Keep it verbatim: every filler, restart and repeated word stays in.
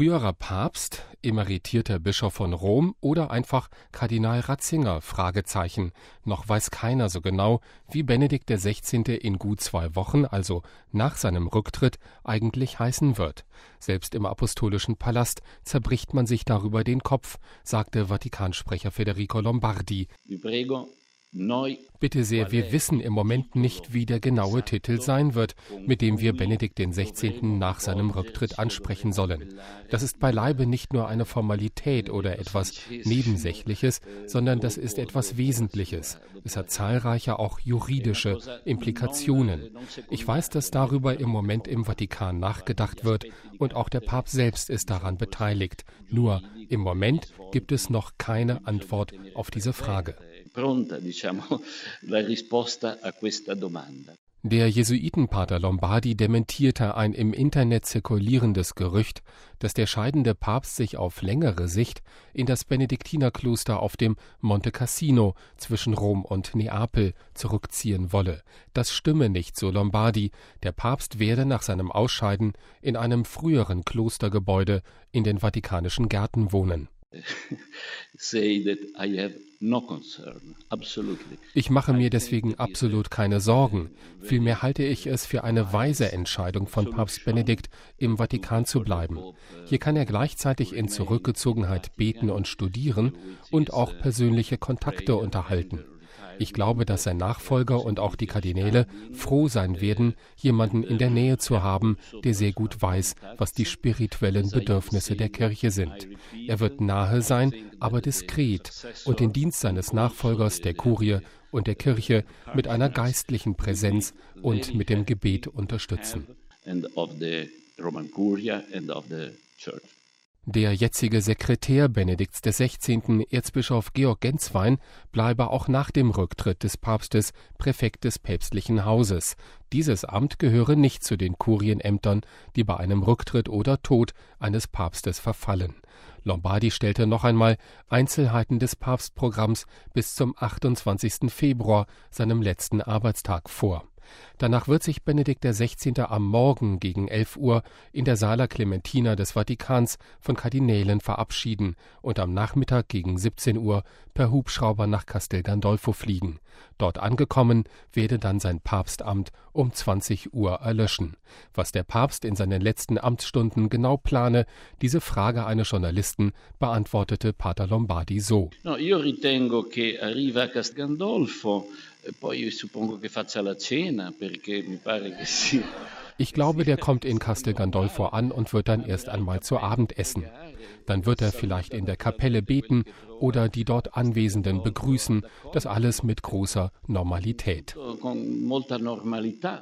früherer Papst, emeritierter Bischof von Rom oder einfach Kardinal Ratzinger? Fragezeichen. Noch weiß keiner so genau, wie Benedikt der Sechzehnte in gut zwei Wochen, also nach seinem Rücktritt, eigentlich heißen wird. Selbst im Apostolischen Palast zerbricht man sich darüber den Kopf, sagte Vatikansprecher Federico Lombardi. Bitte sehr, wir wissen im Moment nicht, wie der genaue Titel sein wird, mit dem wir Benedikt den Sechzehnten nach seinem Rücktritt ansprechen sollen. Das ist beileibe nicht nur eine Formalität oder etwas Nebensächliches, sondern das ist etwas Wesentliches. Es hat zahlreiche auch juridische Implikationen. Ich weiß, dass darüber im Moment im Vatikan nachgedacht wird und auch der Papst selbst ist daran beteiligt. Nur im Moment gibt es noch keine Antwort auf diese Frage. Der Jesuitenpater Lombardi dementierte ein im Internet zirkulierendes Gerücht, dass der scheidende Papst sich auf längere Sicht in das Benediktinerkloster auf dem Monte Cassino zwischen Rom und Neapel zurückziehen wolle. Das stimme nicht, so Lombardi. Der Papst werde nach seinem Ausscheiden in einem früheren Klostergebäude in den Vatikanischen Gärten wohnen. Ich mache mir deswegen absolut keine Sorgen. Vielmehr halte ich es für eine weise Entscheidung von Papst Benedikt, im Vatikan zu bleiben. Hier kann er gleichzeitig in Zurückgezogenheit beten und studieren und auch persönliche Kontakte unterhalten. Ich glaube, dass sein Nachfolger und auch die Kardinäle froh sein werden, jemanden in der Nähe zu haben, der sehr gut weiß, was die spirituellen Bedürfnisse der Kirche sind. Er wird nahe sein, aber diskret und den Dienst seines Nachfolgers, der Kurie und der Kirche mit einer geistlichen Präsenz und mit dem Gebet unterstützen. Der jetzige Sekretär Benedikts des Sechzehnten, Erzbischof Georg Genswein, bleibe auch nach dem Rücktritt des Papstes Präfekt des päpstlichen Hauses. Dieses Amt gehöre nicht zu den Kurienämtern, die bei einem Rücktritt oder Tod eines Papstes verfallen. Lombardi stellte noch einmal Einzelheiten des Papstprogramms bis zum achtundzwanzigsten Februar, seinem letzten Arbeitstag, vor. Danach wird sich Benedikt der Sechzehnte am Morgen gegen elf Uhr in der Sala Clementina des Vatikans von Kardinälen verabschieden und am Nachmittag gegen siebzehn Uhr per Hubschrauber nach Castel Gandolfo fliegen. Dort angekommen, werde dann sein Papstamt um zwanzig Uhr erlöschen. Was der Papst in seinen letzten Amtsstunden genau plane, diese Frage eines Journalisten beantwortete Pater Lombardi so. No, io ritengo che arriva a Castel Gandolfo. Ich glaube, der kommt in Castel Gandolfo an und wird dann erst einmal zu Abend essen. Dann wird er vielleicht in der Kapelle beten oder die dort Anwesenden begrüßen, das alles mit großer Normalität.